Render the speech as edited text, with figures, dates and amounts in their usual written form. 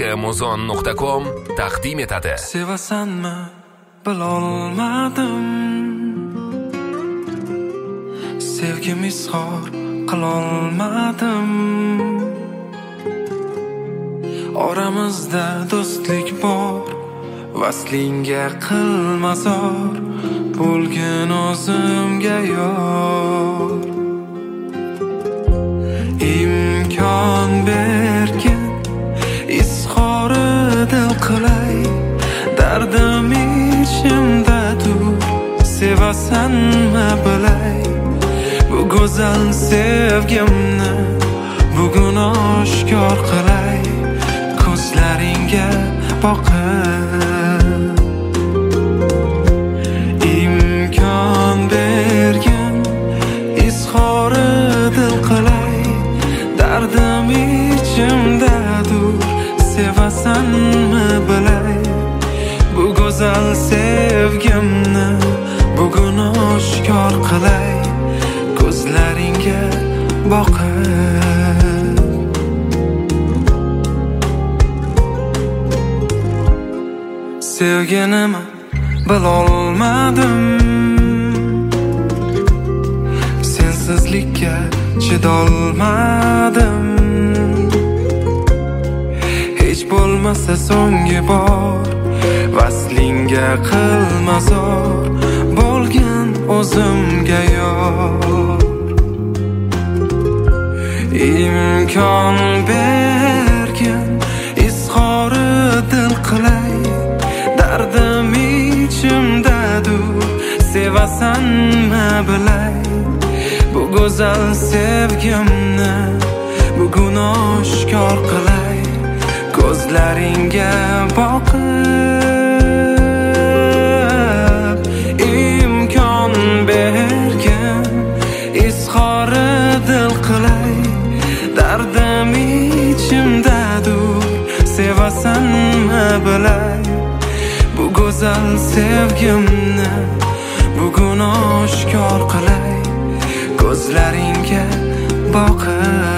Muzon.com taqdim etadi. Sevasanmi bilolmadim, sevgim izhor qilolmadim. Oramizda do'stlik bor, vaslingga qilmazor bo'lgin o'zimga yor. Imkon bergin izhori dil qilay, dardim ichimdadur, sevasanmi bilay. Bu go'zal sevgimni bugun oshkor qilay, ko'zlaringga boqib. Imkon bergin izhori dil qilay, dardim ichimdadur, sevasanmi bilay. Bu go'zal sevgimni bugun oshkor qilay, ko'zlaringga boqib. Sevginimi bilolmadim, sensizlikka chidolmadim. Hech bo'lmasa so'nggi bor vaslingga qilmazor bo'lgin o'zimga yor. Imkon bergin izhori dil qilay, dardim ichimdadur, sevasanmi bilay. Bu go'zal sevgimni bugun oshkor qilay, ko'zlaringga boqib. Imkon bergin izhori dil qilay, dardim ichimdadur, sevasanmi bilay. Bu go'zal sevgimni bugun oshkor qilay, ko'zlaringga boqib.